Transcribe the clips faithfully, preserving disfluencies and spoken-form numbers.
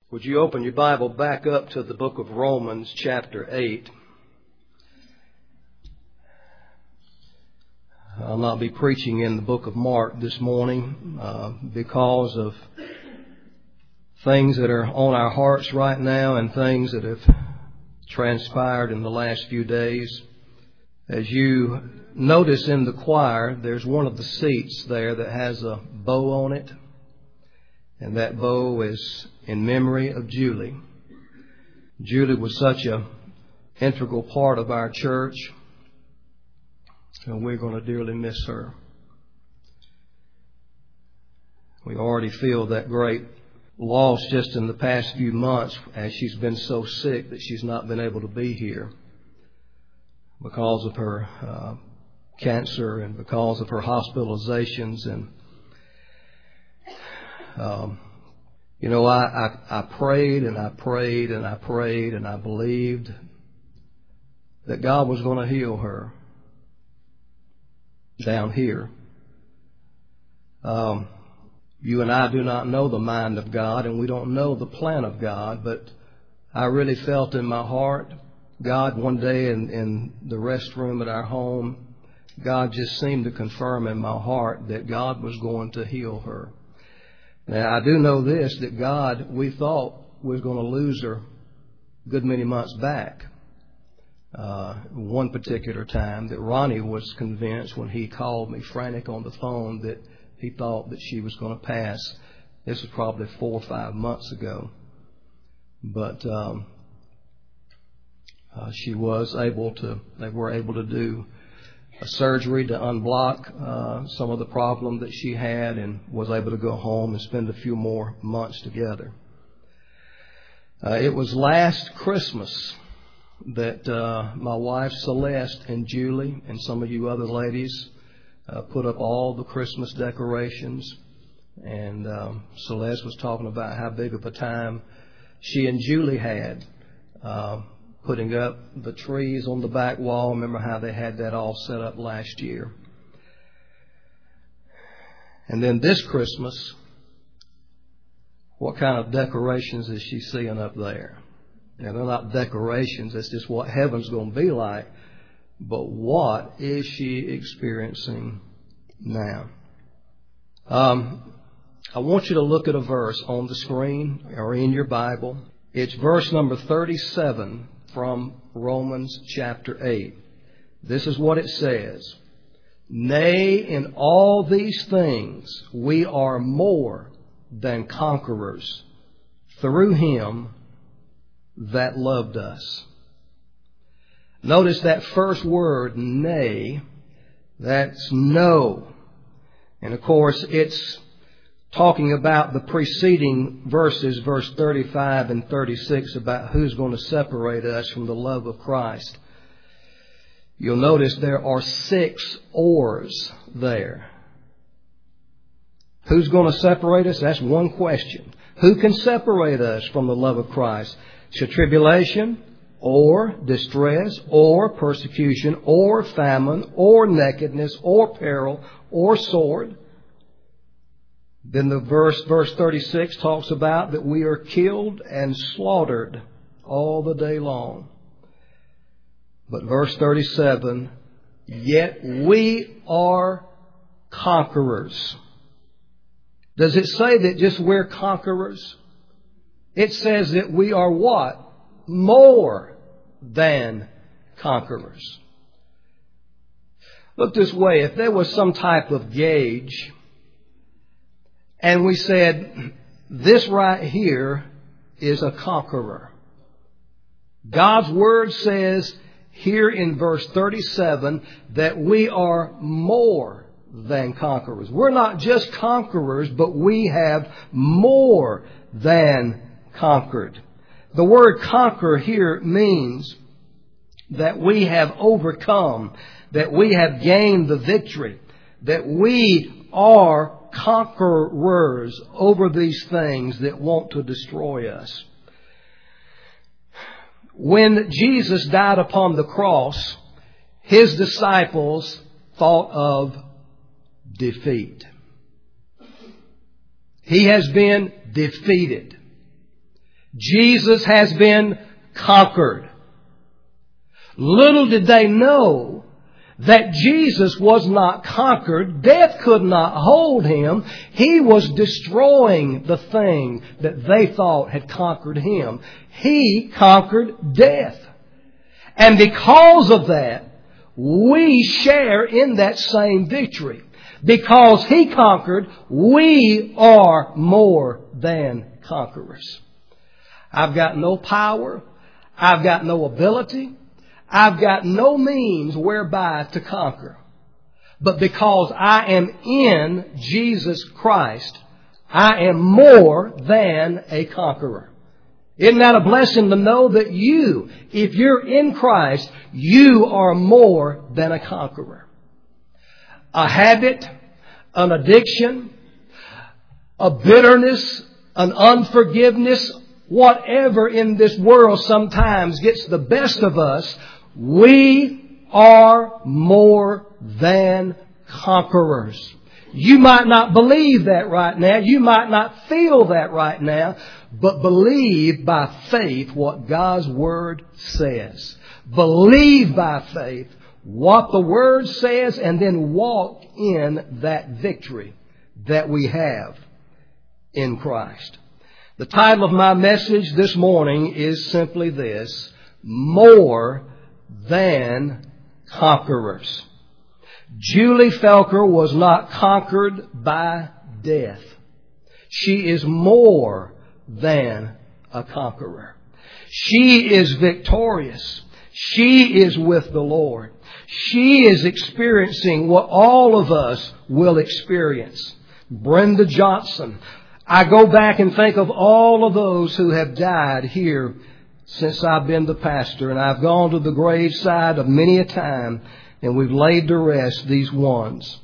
Would you open your Bible back up to the book of Romans, chapter eight? I'll not be preaching in the book of Mark this morning uh, because of things that are on our hearts right now and things that have transpired in the last few days. As you notice in the choir, there's one of the seats there that has a bow on it. And that bow is in memory of Julie. Julie was such an integral part of our church, and we're going to dearly miss her. We already feel that great loss just in the past few months as she's been so sick that she's not been able to be here because of her uh, cancer and because of her hospitalizations. And Um, you know, I, I, I prayed and I prayed and I prayed and I believed that God was going to heal her down here. Um, you and I do not know the mind of God and we don't know the plan of God, but I really felt in my heart, God, one day in, in the restroom at our home, God just seemed to confirm in my heart that God was going to heal her. Now, I do know this, that God, we thought we was going to lose her a good many months back. Uh, one particular time that Ronnie was convinced when he called me frantic on the phone that he thought that she was going to pass. This was probably four or five months ago. But um, uh, she was able to, they were able to do a surgery to unblock uh, some of the problem that she had and was able to go home and spend a few more months together. Uh, it was last Christmas that uh, my wife Celeste and Julie and some of you other ladies uh, put up all the Christmas decorations. And um, Celeste was talking about how big of a time she and Julie had uh, putting up the trees on the back wall. Remember how they had that all set up last year. And then this Christmas, what kind of decorations is she seeing up there? Now, they're not decorations. It's just what heaven's going to be like. But what is she experiencing now? Um, I want you to look at a verse on the screen or in your Bible. It's verse number thirty-seven from Romans chapter eight. This is what it says. Nay, in all these things we are more than conquerors through Him that loved us. Notice that first word, nay, that's no. And of course, it's talking about the preceding verses, verse thirty-five and thirty-six, about who's going to separate us from the love of Christ. You'll notice there are six ors there. Who's going to separate us? That's one question. Who can separate us from the love of Christ? Shall tribulation, or distress, or persecution, or famine, or nakedness, or peril, or sword? Then the verse, verse thirty-six talks about that we are killed and slaughtered all the day long. But verse thirty-seven, yet we are conquerors. Does it say that just we're conquerors? It says that we are what? More than conquerors. Look this way, if there was some type of gauge and we said, this right here is a conqueror. God's Word says here in verse thirty-seven that we are more than conquerors. We're not just conquerors, but we have more than conquered. The word conquer here means that we have overcome, that we have gained the victory, that we are conquerors over these things that want to destroy us. When Jesus died upon the cross, His disciples thought of defeat. He has been defeated. Jesus has been conquered. Little did they know that Jesus was not conquered. Death could not hold him. He was destroying the thing that they thought had conquered him. He conquered death. And because of that, we share in that same victory. Because he conquered, we are more than conquerors. I've got no power. I've got no ability. I've got no means whereby to conquer. But because I am in Jesus Christ, I am more than a conqueror. Isn't that a blessing to know that you, if you're in Christ, you are more than a conqueror? A habit, an addiction, a bitterness, an unforgiveness, whatever in this world sometimes gets the best of us, we are more than conquerors. You might not believe that right now. You might not feel that right now. But believe by faith what God's Word says. Believe by faith what the Word says and then walk in that victory that we have in Christ. The title of my message this morning is simply this: More than Conquerors. Julie Felker was not conquered by death. She is more than a conqueror. She is victorious. She is with the Lord. She is experiencing what all of us will experience. Brenda Johnson. I go back and think of all of those who have died here since I've been the pastor, and I've gone to the graveside of many a time, and we've laid to rest these ones.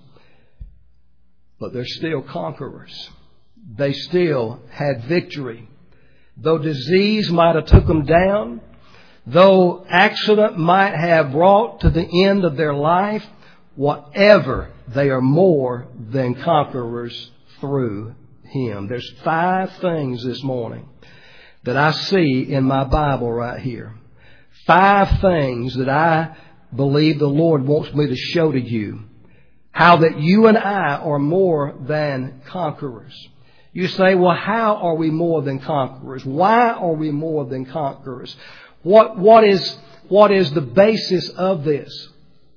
But they're still conquerors. They still had victory. Though disease might have took them down, though accident might have brought to the end of their life, whatever, they are more than conquerors through Him. There's five things this morning that I see in my Bible right here. Five things that I believe the Lord wants me to show to you. How that you and I are more than conquerors. You say, well, how are we more than conquerors? Why are we more than conquerors? What, what is, what is the basis of this?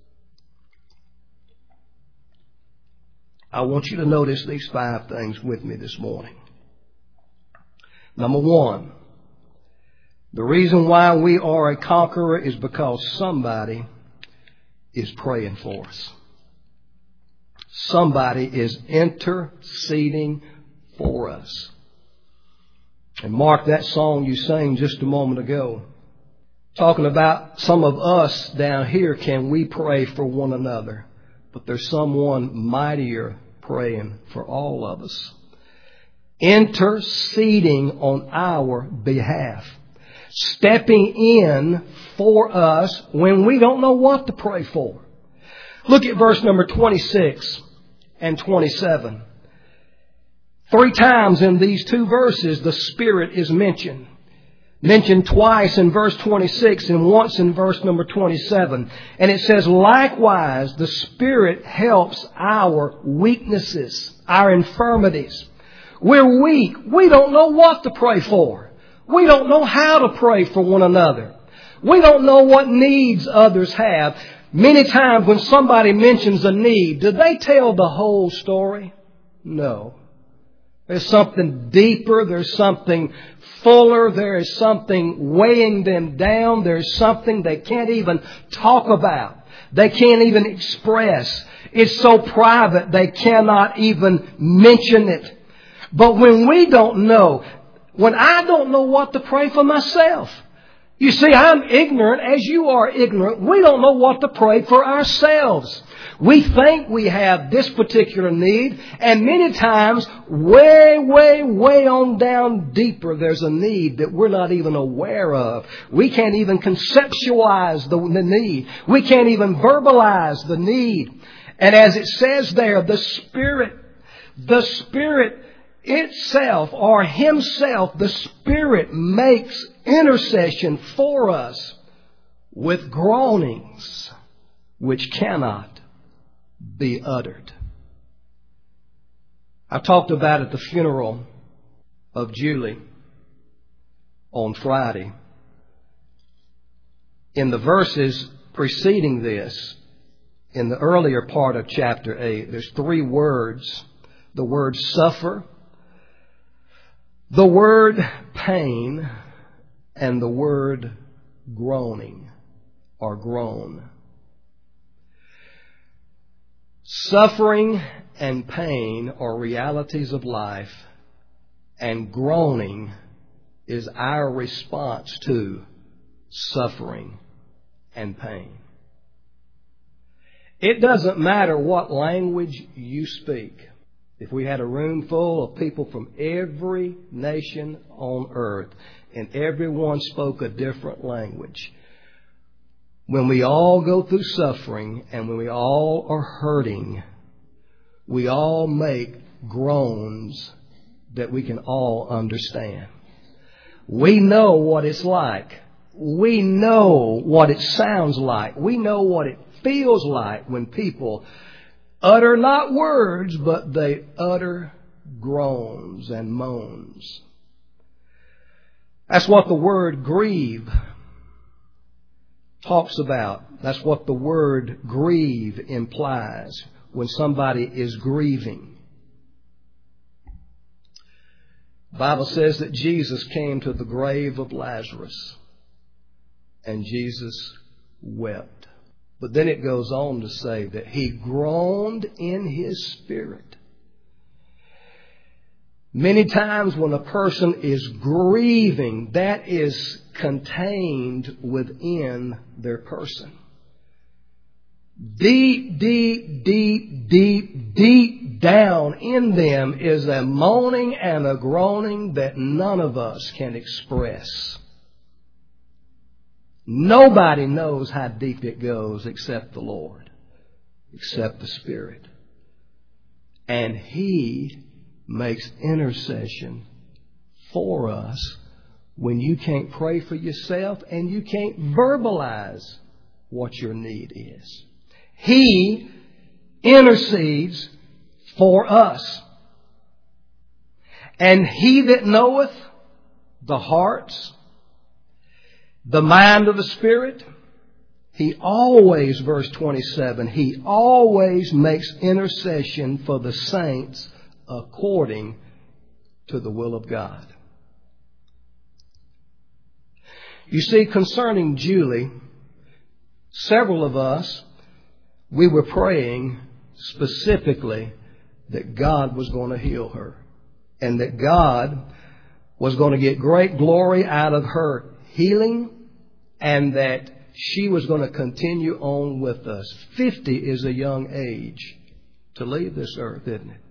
I want you to notice these five things with me this morning. Number one, the reason why we are a conqueror is because somebody is praying for us. Somebody is interceding for us. And Mark, that song you sang just a moment ago, talking about some of us down here, can we pray for one another? But there's someone mightier praying for all of us. Interceding on our behalf. Stepping in for us when we don't know what to pray for. Look at verse number twenty-six and twenty-seven. Three times in these two verses the Spirit is mentioned. Mentioned twice in verse twenty-six and once in verse number twenty-seven. And it says, likewise, the Spirit helps our weaknesses, our infirmities. We're weak. We don't know what to pray for. We don't know how to pray for one another. We don't know what needs others have. Many times when somebody mentions a need, do they tell the whole story? No. There's something deeper. There's something fuller. There is something weighing them down. There's something they can't even talk about. They can't even express. It's so private they cannot even mention it. But when we don't know, when I don't know what to pray for myself, you see, I'm ignorant as you are ignorant. We don't know what to pray for ourselves. We think we have this particular need, and many times, way, way, way on down deeper, there's a need that we're not even aware of. We can't even conceptualize the, the need. We can't even verbalize the need. And as it says there, the Spirit, the Spirit itself or Himself, the Spirit, makes intercession for us with groanings which cannot be uttered. I talked about at the funeral of Julie on Friday. In the verses preceding this, in the earlier part of chapter eight, there's three words. The word suffer, the word pain, and the word groaning or groan. Suffering and pain are realities of life, and groaning is our response to suffering and pain. It doesn't matter what language you speak. If we had a room full of people from every nation on earth and everyone spoke a different language, when we all go through suffering and when we all are hurting, we all make groans that we can all understand. We know what it's like. We know what it sounds like. We know what it feels like when people utter not words, but they utter groans and moans. That's what the word grieve talks about. That's what the word grieve implies when somebody is grieving. The Bible says that Jesus came to the grave of Lazarus and Jesus wept. But then it goes on to say that He groaned in His spirit. Many times when a person is grieving, that is contained within their person. Deep, deep, deep, deep, deep down in them is a moaning and a groaning that none of us can express. Nobody knows how deep it goes except the Lord, except the Spirit. And He makes intercession for us when you can't pray for yourself and you can't verbalize what your need is. He intercedes for us. And He that knoweth the hearts, the mind of the Spirit, He always, verse twenty-seven, He always makes intercession for the saints according to the will of God. You see, concerning Julie, several of us, we were praying specifically that God was going to heal her and that God was going to get great glory out of her healing and that she was going to continue on with us. fifty is a young age to leave this earth, isn't it?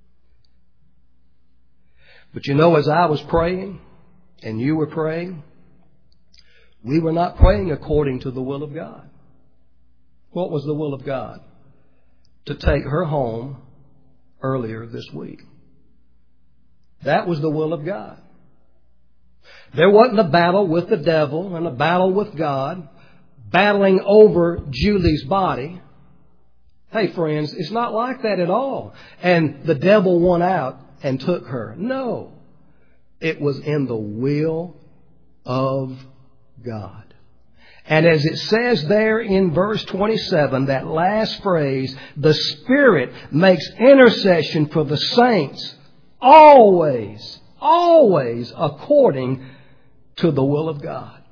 But you know, as I was praying and you were praying, we were not praying according to the will of God. What was the will of God? To take her home earlier this week. That was the will of God. There wasn't a battle with the devil and a battle with God, battling over Julie's body. Hey friends, it's not like that at all. And the devil won out and took her. No. It was in the will of God. And as it says there in verse twenty-seven, that last phrase, the Spirit makes intercession for the saints always, always according to the will of God.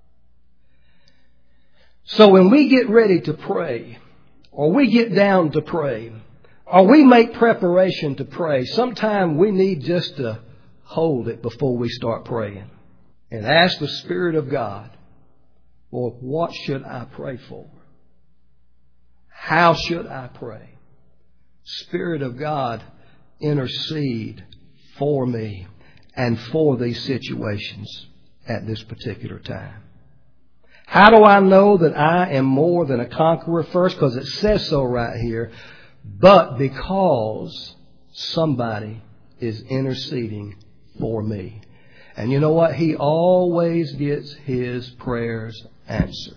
So when we get ready to pray, or we get down to pray, or we make preparation to pray, sometimes we need just to hold it before we start praying and ask the Spirit of God, well, what should I pray for? How should I pray? Spirit of God, intercede for me and for these situations at this particular time. How do I know that I am more than a conqueror? First, because it says so right here, but because somebody is interceding for me. And you know what? He always gets his prayers answered.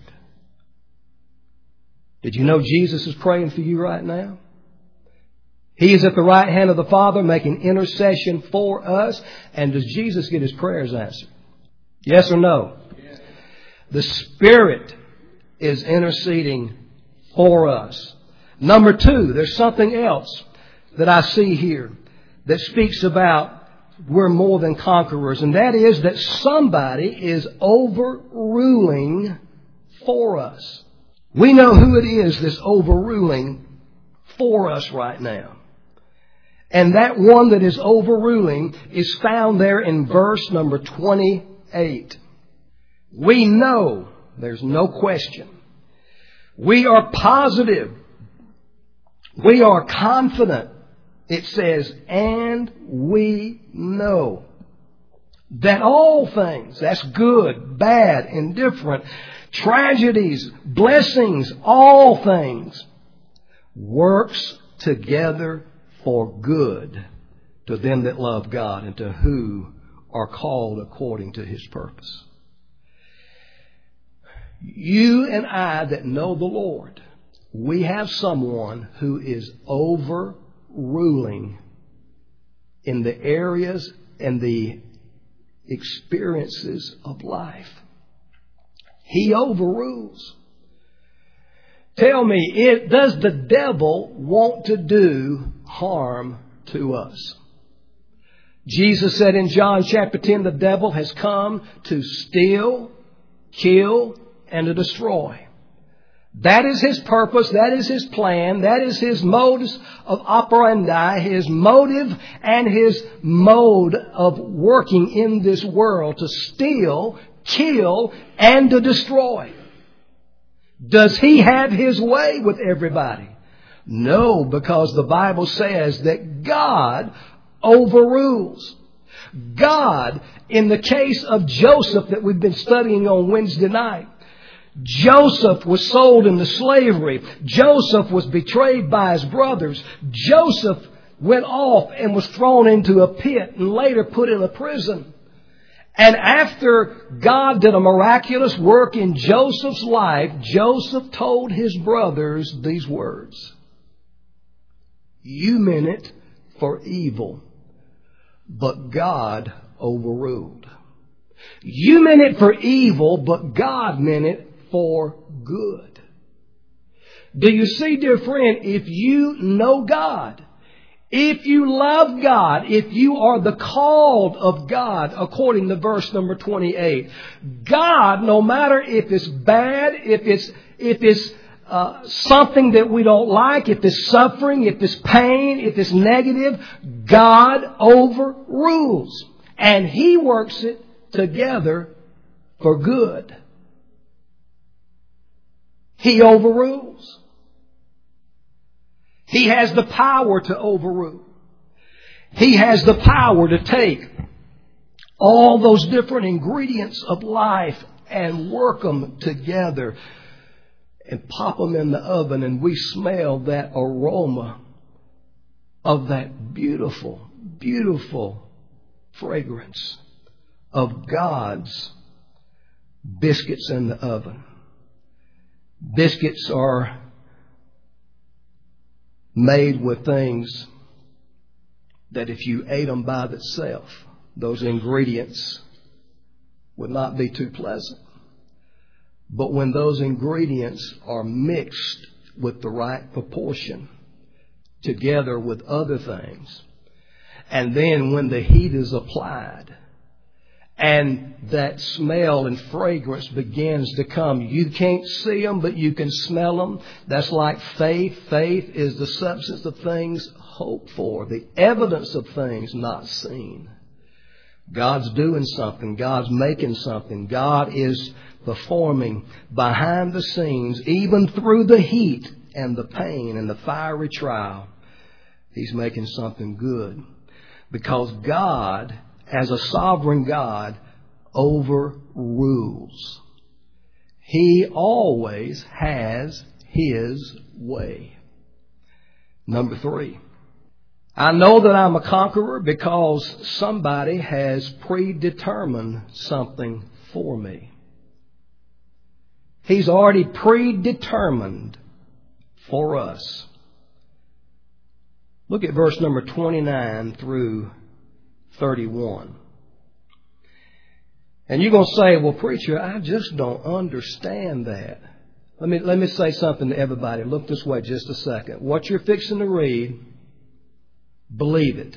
Did you know Jesus is praying for you right now? He is at the right hand of the Father making intercession for us. And does Jesus get his prayers answered? Yes or no? Yes. The Spirit is interceding for us. Number two, there's something else that I see here that speaks about we're more than conquerors. And that is that somebody is overruling for us. We know who it is that's overruling for us right now. And that one that is overruling is found there in verse number twenty-eight. We know, there's no question, we are positive, we are confident, it says, and we know that all things, that's good, bad, indifferent, tragedies, blessings, all things, works together for good to them that love God and to who are called according to his purpose. You and I that know the Lord, we have someone who is overruling in the areas and the experiences of life. He overrules. Tell me, it, does the devil want to do harm to us? Jesus said in John chapter ten, the devil has come to steal, kill, and to destroy. That is his purpose. That is his plan. That is his modus of operandi, his motive and his mode of working in this world to steal, kill, and to destroy. Does he have his way with everybody? No, because the Bible says that God overrules. God, in the case of Joseph that we've been studying on Wednesday night, Joseph was sold into slavery. Joseph was betrayed by his brothers. Joseph went off and was thrown into a pit and later put in a prison. And after God did a miraculous work in Joseph's life, Joseph told his brothers these words. You meant it for evil, but God overruled. You meant it for evil, but God meant it for good. Do you see, dear friend, if you know God, if you love God, if you are the called of God, according to verse number twenty-eight, God, no matter if it's bad, if it's, if it's uh, something that we don't like, if it's suffering, if it's pain, if it's negative, God overrules. And He works it together for good. He overrules. He has the power to overrule. He has the power to take all those different ingredients of life and work them together and pop them in the oven, and we smell that aroma of that beautiful, beautiful fragrance of God's biscuits in the oven. Biscuits are made with things that if you ate them by themselves, those ingredients would not be too pleasant. But when those ingredients are mixed with the right proportion, together with other things, and then when the heat is applied, and that smell and fragrance begins to come. You can't see them, but you can smell them. That's like faith. Faith is the substance of things hoped for, the evidence of things not seen. God's doing something. God's making something. God is performing behind the scenes, even through the heat and the pain and the fiery trial. He's making something good. Because God, as a sovereign God, overrules. He always has His way. Number three, I know that I'm a conqueror because somebody has predetermined something for me. He's already predetermined for us. Look at verse number twenty-nine through thirty-one. And you're going to say, well, preacher, I just don't understand that. Let me, let me say something to everybody. Look this way just a second. What you're fixing to read, believe it.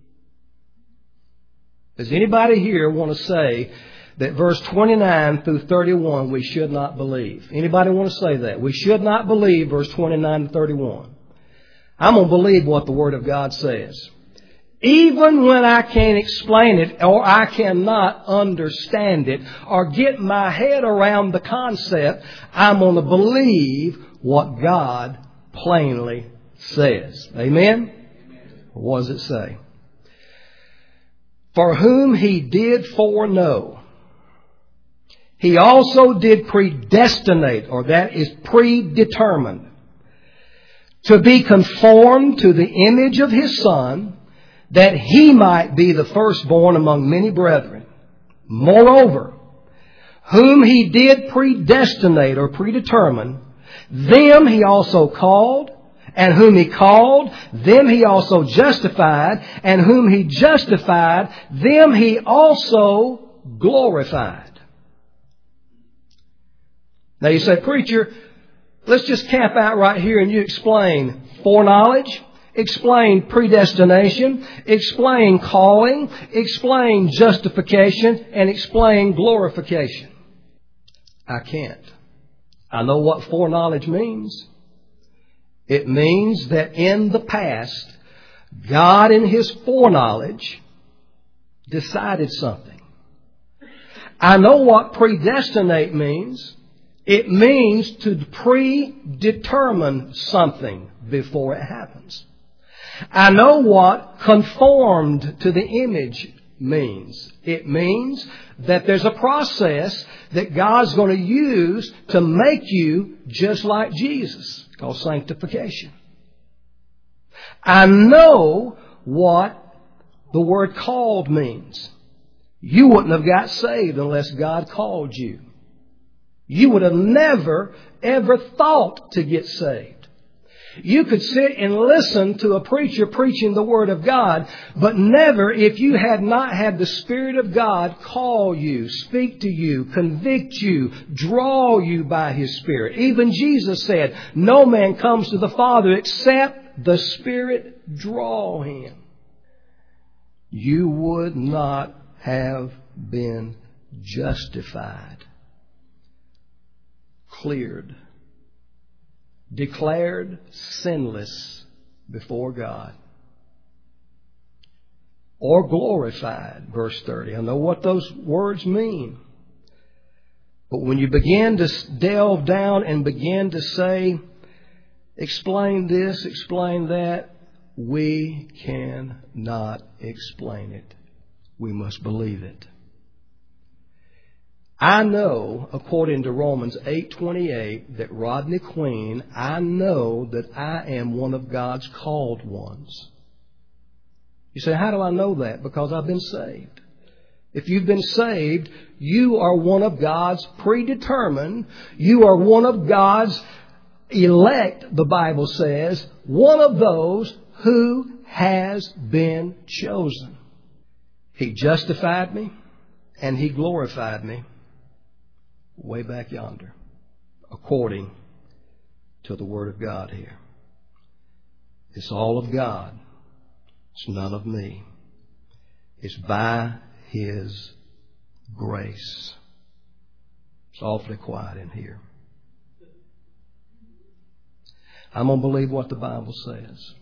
Does anybody here want to say that verse twenty-nine through thirty-one we should not believe? Anybody want to say that? We should not believe verse twenty-nine to thirty-one. I'm going to believe what the Word of God says. Even when I can't explain it or I cannot understand it or get my head around the concept, I'm going to believe what God plainly says. Amen? What does it say? For whom He did foreknow, He also did predestinate, or that is predetermined, to be conformed to the image of His Son, that He might be the firstborn among many brethren. Moreover, whom He did predestinate or predetermine, them He also called, and whom He called, them He also justified, and whom He justified, them He also glorified. Now you say, preacher, let's just camp out right here and you explain foreknowledge, explain predestination, explain calling, explain justification, and explain glorification. I can't. I know what foreknowledge means. It means that in the past, God in His foreknowledge decided something. I know what predestinate means. It means to predetermine something before it happens. I know what conformed to the image means. It means that there's a process that God's going to use to make you just like Jesus, called sanctification. I know what the word called means. You wouldn't have got saved unless God called you. You would have never, ever thought to get saved. You could sit and listen to a preacher preaching the Word of God, but never, if you had not had the Spirit of God call you, speak to you, convict you, draw you by His Spirit. Even Jesus said, no man comes to the Father except the Spirit draw him. You would not have been justified, cleared, declared sinless before God, or glorified, verse thirty. I know what those words mean. But when you begin to delve down and begin to say, explain this, explain that, we cannot explain it. We must believe it. I know, according to Romans eight twenty-eight, that Rodney Queen, I know that I am one of God's called ones. You say, how do I know that? Because I've been saved. If you've been saved, you are one of God's predetermined. You are one of God's elect, the Bible says, one of those who has been chosen. He justified me and He glorified me way back yonder, according to the Word of God here. It's all of God. It's none of me. It's by His grace. It's awfully quiet in here. I'm going to believe what the Bible says.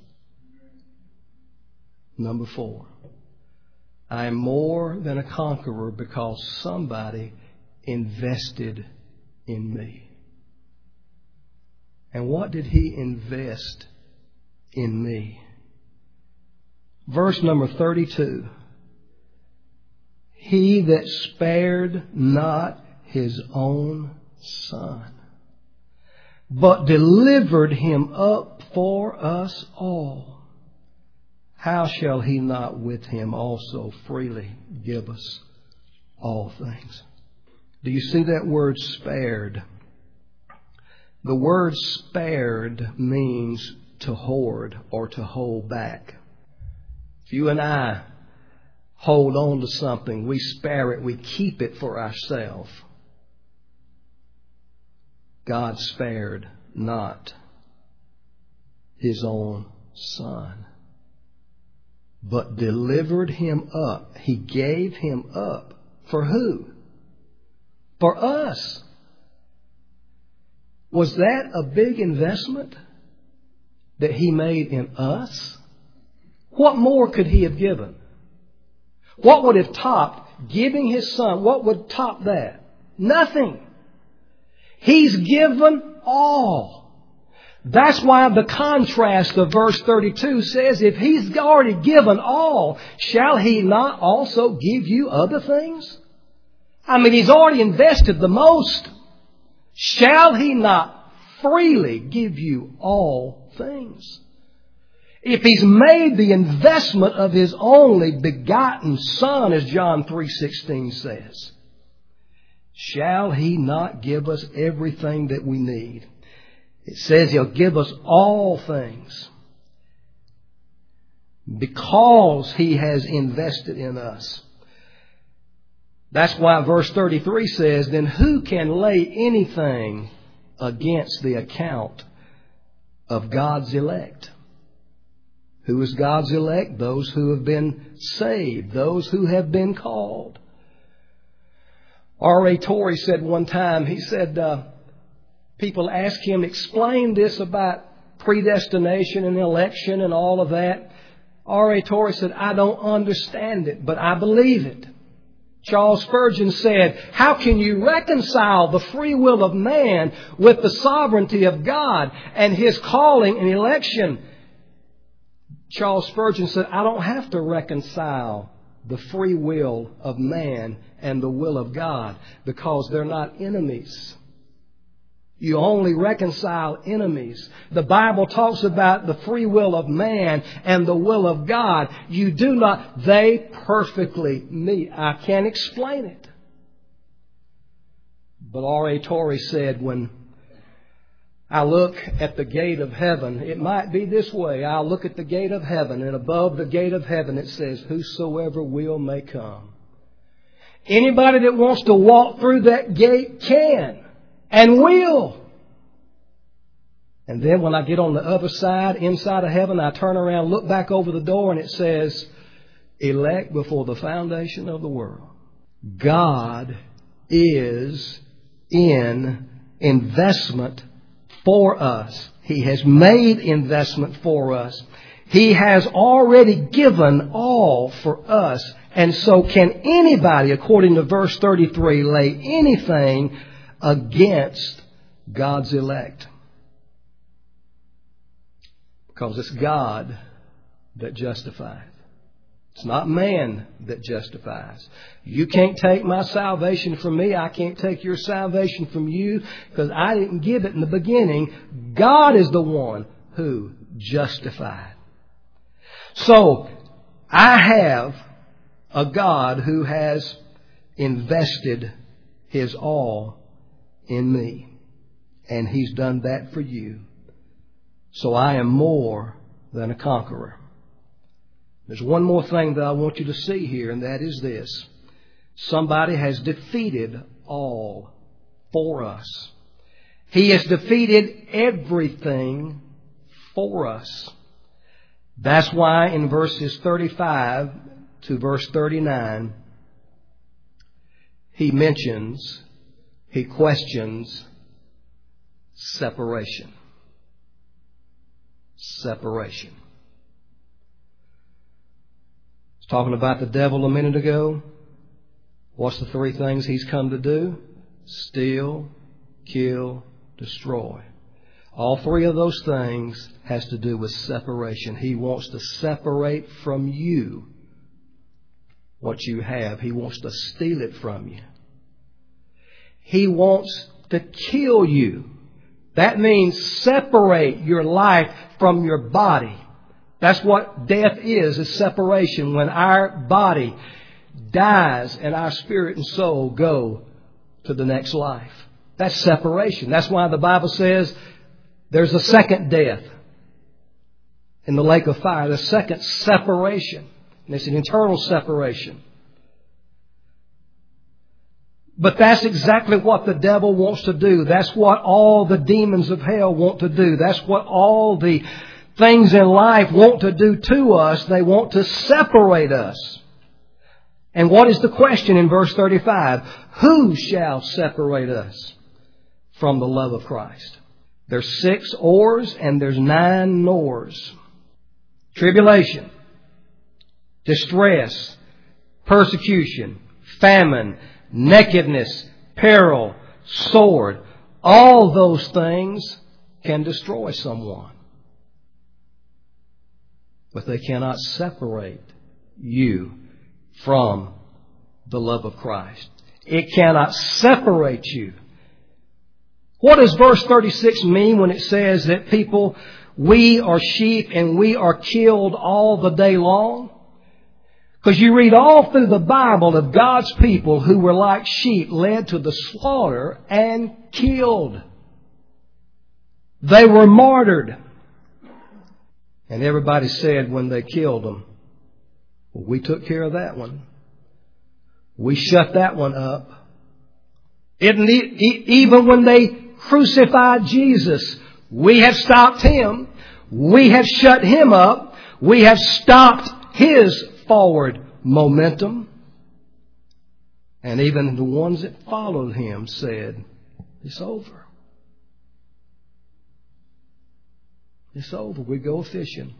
Number four. I am more than a conqueror because somebody invested in me. And what did He invest in me? Verse number thirty-two. He that spared not His own Son, but delivered Him up for us all, how shall he not with him also freely give us all things? Do you see that word spared? The word spared means to hoard or to hold back. If you and I hold on to something, we spare it, we keep it for ourselves. God spared not his own Son, but delivered him up. He gave him up. For who? For us. Was that a big investment that he made in us? What more could he have given? What would have topped giving his Son? What would top that? Nothing. He's given all. That's why the contrast of verse thirty-two says, if he's already given all, shall he not also give you other things? I mean, he's already invested the most. Shall he not freely give you all things? If he's made the investment of his only begotten Son, as John three sixteen says, shall he not give us everything that we need? It says he'll give us all things because he has invested in us. That's why verse thirty-three says, then who can lay anything against the account of God's elect? Who is God's elect? Those who have been saved, those who have been called. R A Torrey said one time, he said, uh, people ask him, explain this about predestination and election and all of that. R A Torrey said, I don't understand it, but I believe it. Charles Spurgeon said, how can you reconcile the free will of man with the sovereignty of God and his calling and election? Charles Spurgeon said, I don't have to reconcile the free will of man and the will of God because they're not enemies. You only reconcile enemies. The Bible talks about the free will of man and the will of God. You do not, they perfectly meet. I can't explain it. But R A Torrey said, when I look at the gate of heaven, it might be this way. I'll look at the gate of heaven, and above the gate of heaven it says, whosoever will may come. Anybody that wants to walk through that gate can. And will. And then when I get on the other side, inside of heaven, I turn around, look back over the door, and it says, elect before the foundation of the world. God is in investment for us. He has made investment for us. He has already given all for us. And so can anybody, according to verse thirty-three, lay anything against God's elect? Because it's God that justifies. It's not man that justifies. You can't take my salvation from me. I can't take your salvation from you because I didn't give it in the beginning. God is the one who justified. So I have a God who has invested his all in me. And he's done that for you. So I am more than a conqueror. There's one more thing that I want you to see here, and that is this. Somebody has defeated all for us. He has defeated everything for us. That's why in verses thirty-five to verse thirty-nine, he mentions, he questions separation. Separation. Talking about the devil a minute ago. What's the three things he's come to do? Steal, kill, destroy. All three of those things has to do with separation. He wants to separate from you what you have. He wants to steal it from you. He wants to kill you. That means separate your life from your body. That's what death is, is separation. When our body dies and our spirit and soul go to the next life. That's separation. That's why the Bible says there's a second death in the lake of fire. The second separation. And it's an eternal separation. But that's exactly what the devil wants to do. That's what all the demons of hell want to do. That's what all the things in life want to do to us. They want to separate us. And what is the question in verse thirty-five? Who shall separate us from the love of Christ? There's six oars and there's nine nors. Tribulation, distress, persecution, famine, nakedness, peril, sword. All those things can destroy someone. But they cannot separate you from the love of Christ. It cannot separate you. What does verse thirty-six mean when it says that people, we are sheep and we are killed all the day long? Because you read all through the Bible of God's people who were like sheep led to the slaughter and killed. They were martyred. And everybody said when they killed them, well, we took care of that one. We shut that one up. It, even when they crucified Jesus, we have stopped him. We have shut him up. We have stopped his forward momentum. And even the ones that followed him said, it's over. It's over. We go fishing.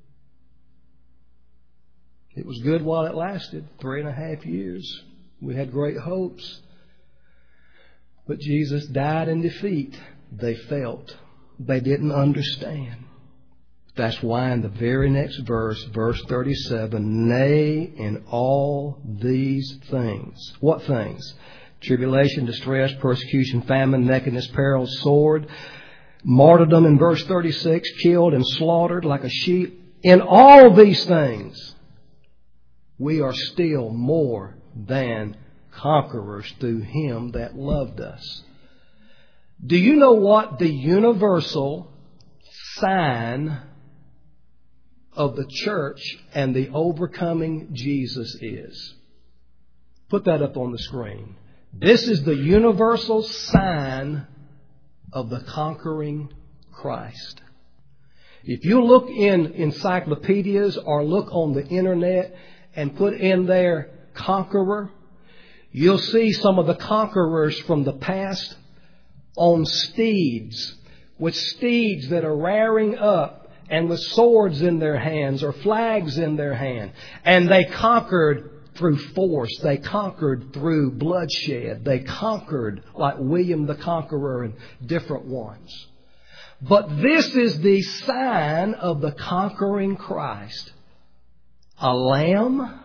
It was good while it lasted, three and a half years. We had great hopes. But Jesus died in defeat. They felt. They didn't understand. That's why in the very next verse, verse thirty-seven, nay, in all these things. What things? Tribulation, distress, persecution, famine, nakedness, peril, sword. Martyrdom in verse thirty-six, killed and slaughtered like a sheep. In all these things, we are still more than conquerors through him that loved us. Do you know what the universal sign of the church and the overcoming Jesus is? Put that up on the screen. This is the universal sign of the conquering Christ. If you look in encyclopedias or look on the internet and put in there conqueror, you'll see some of the conquerors from the past on steeds, with steeds that are rearing up and with swords in their hands or flags in their hand. And they conquered through force. They conquered through bloodshed. They conquered like William the Conqueror and different ones. But this is the sign of the conquering Christ. A lamb?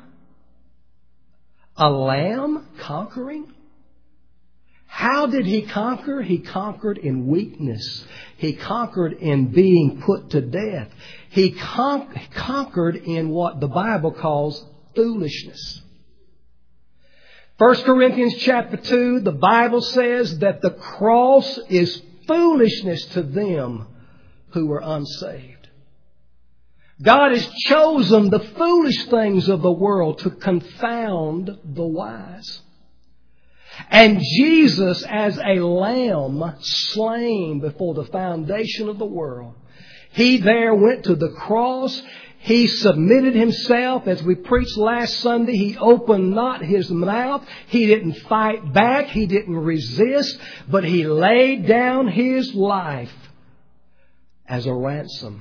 A lamb conquering? How did he conquer? He conquered in weakness. He conquered in being put to death. He con- conquered in what the Bible calls foolishness. First Corinthians chapter two, the Bible says that the cross is foolishness to them who are unsaved. God has chosen the foolish things of the world to confound the wise. And Jesus, as a lamb slain before the foundation of the world, he there went to the cross. He submitted himself. As we preached last Sunday, he opened not his mouth. He didn't fight back. He didn't resist. But he laid down his life as a ransom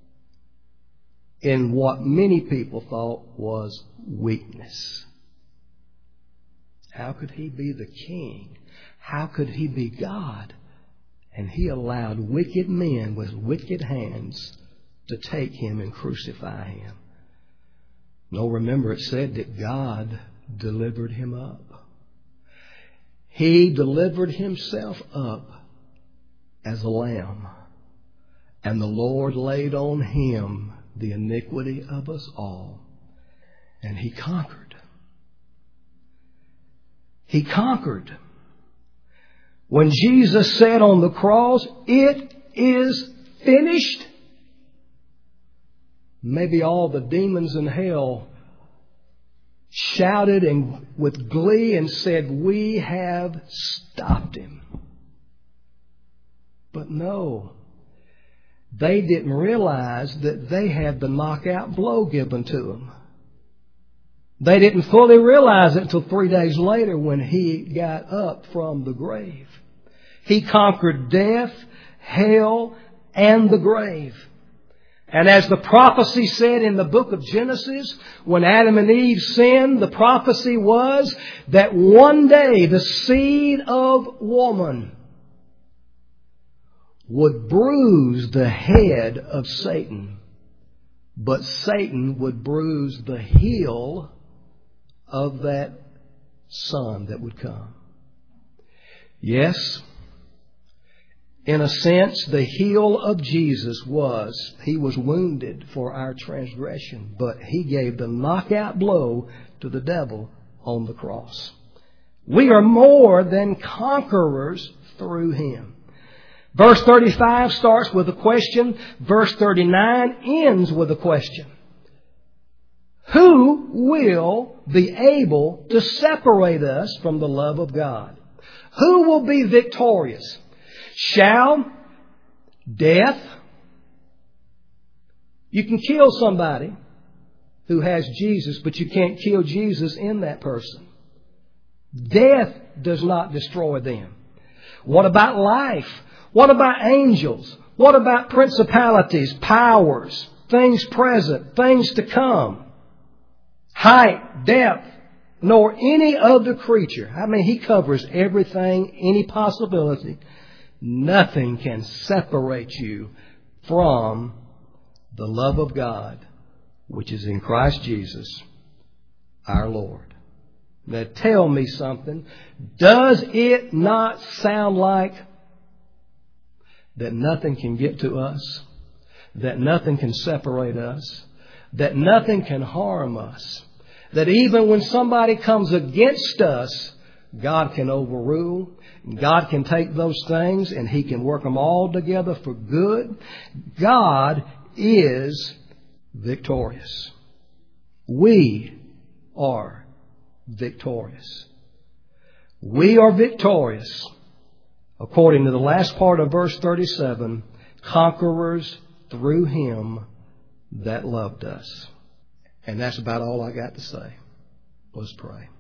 in what many people thought was weakness. How could he be the king? How could he be God? And he allowed wicked men with wicked hands to take him and crucify him. No, remember it said that God delivered him up. He delivered himself up as a lamb. And the Lord laid on him the iniquity of us all. And He conquered. He conquered. When Jesus said on the cross, "It is finished," maybe all the demons in hell shouted and with glee and said, "We have stopped Him." But no, they didn't realize that they had the knockout blow given to them. They didn't fully realize it until three days later when He got up from the grave. He conquered death, hell, and the grave. And as the prophecy said in the book of Genesis, when Adam and Eve sinned, the prophecy was that one day the seed of woman would bruise the head of Satan, but Satan would bruise the heel of that son that would come. Yes, in a sense, the heel of Jesus was, He was wounded for our transgression, but He gave the knockout blow to the devil on the cross. We are more than conquerors through Him. Verse thirty-five starts with a question. Verse thirty-nine ends with a question. Who will be able to separate us from the love of God? Who will be victorious? Shall death? You can kill somebody who has Jesus, but you can't kill Jesus in that person. Death does not destroy them. What about life? What about angels? What about principalities, powers, things present, things to come? Height, depth, nor any other creature. I mean, He covers everything, any possibility. Nothing can separate you from the love of God, which is in Christ Jesus, our Lord. Now tell me something. Does it not sound like that nothing can get to us, that nothing can separate us, that nothing can harm us, that even when somebody comes against us, God can overrule, God can take those things and He can work them all together for good? God is victorious. We are victorious. We are victorious. According to the last part of verse thirty-seven, conquerors through Him that loved us. And that's about all I got to say. Let's pray.